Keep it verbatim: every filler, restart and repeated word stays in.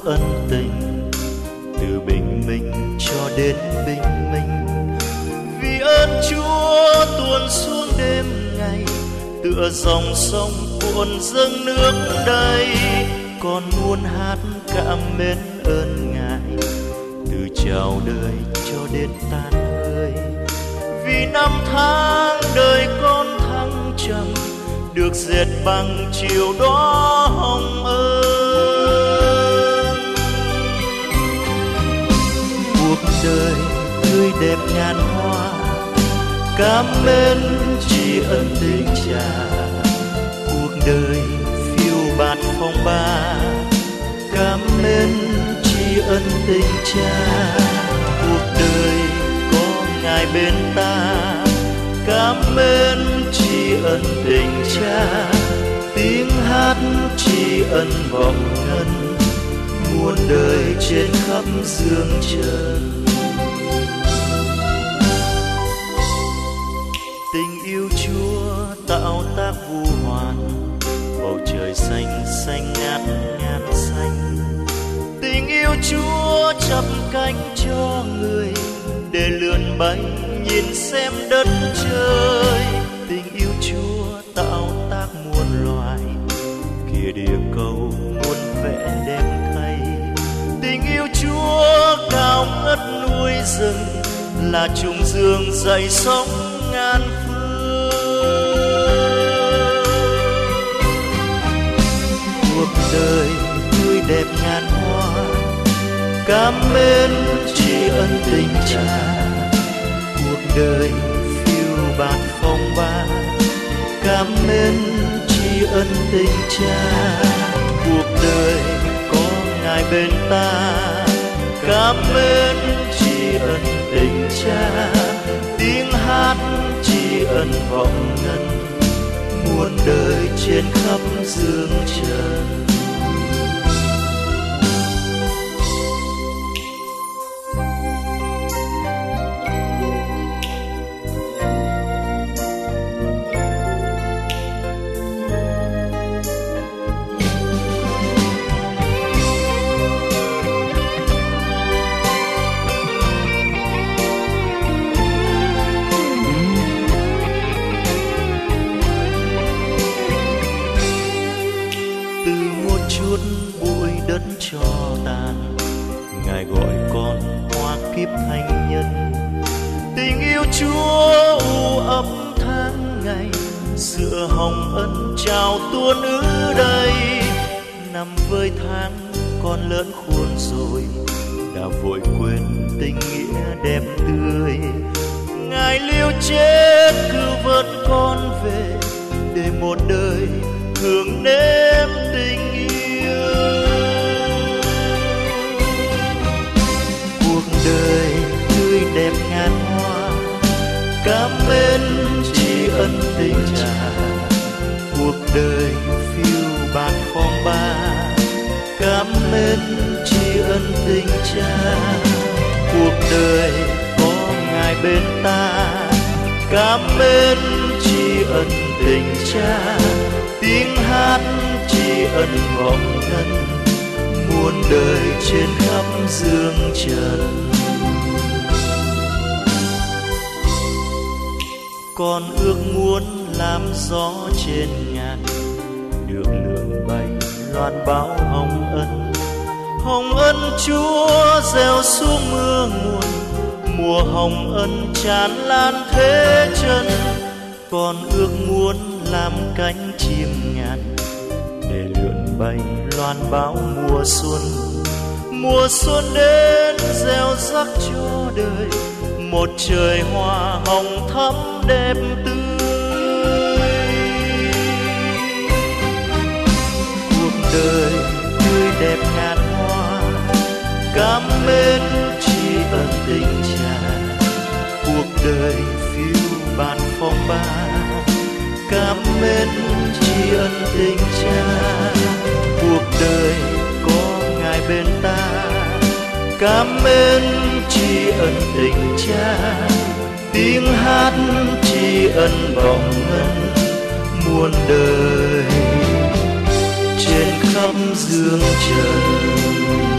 ân tình, từ bình minh cho đến bình minh. Vì ơn Chúa tuôn xuống đêm ngày, tựa dòng sông cuộn dâng nước đầy. Con muốn hát cảm mến ơn Ngài, từ chào đời cho đến tan hơi. Vì năm tháng đời con thăng trầm, được dệt bằng chiều đóa hồng ơn. Cuộc đời tươi đẹp ngàn hoa, cảm ơn tri ân tình Cha. Cuộc đời phiêu bạt phong ba, cảm ơn tri ân tình Cha. Cuộc đời có Ngài bên ta, cảm ơn tri ân tình Cha. Tiếng hát tri ân vọng ngân, muôn đời trên khắp dương trần. Tình yêu Chúa tạo tác vu hoàn, bầu trời xanh xanh ngát ngát xanh. Tình yêu Chúa chắp cánh cho người, để lượn bay nhìn xem đất trời. Tình yêu Chúa tạo tác muôn loài, kia địa cầu muôn vẻ đẹp thay. Tình yêu Chúa cao ngất núi rừng, là trùng dương dậy sóng ngàn phương. Cuộc đời tươi đẹp ngàn hoa, cảm ơn tri ân tình Cha. Cuộc đời phiêu bạt phong ba, cảm ơn tri ân tình Cha. Cuộc đời có Ngài bên ta, cảm ơn tri ân tình Cha. Tiếng hát tri ân vọng ngân, muôn đời trên khắp dương trần. Cho tàn, Ngài gọi con hoa kiếp thành nhân. Tình yêu Chúa u ấp tháng ngày, giữa hồng ân trào tuôn ứ đầy. Năm với tháng con lớn khôn rồi, đã vội quên tình nghĩa đẹp tươi. Ngài liều chết cứu vớt con về, để một đời hưởng nếm tình yêu. Đời tươi đẹp ngàn hoa, cảm ơn tri ân tình Cha. Cuộc đời phiêu bạt phong ba, cảm ơn tri ân tình Cha. Cuộc đời có Ngài bên ta, cảm ơn tri ân tình Cha. Tiếng hát tri ân vọng ngân, muôn đời trên khắp dương trần. Con ước muốn làm gió trên ngàn, được lượn bay loan báo hồng ân. Hồng ân Chúa gieo xuống mưa nguồn, mùa hồng ân tràn lan thế chân. Con ước muốn làm cánh chim ngàn, để lượn bay loan báo mùa xuân. Mùa xuân đến gieo rắc cho đời, một trời hoa hồng thắm đẹp tươi. Cuộc đời tươi đẹp ngàn hoa, cảm ơn tri ân tình Cha. Cuộc đời phiêu bạt phong ba, cảm ơn tri ân tình Cha. Cuộc đời có Ngài bên ta, cảm ơn tri ân tình Cha. Tiếng hát tri ân vọng ngân, muôn đời trên khắp dương trần.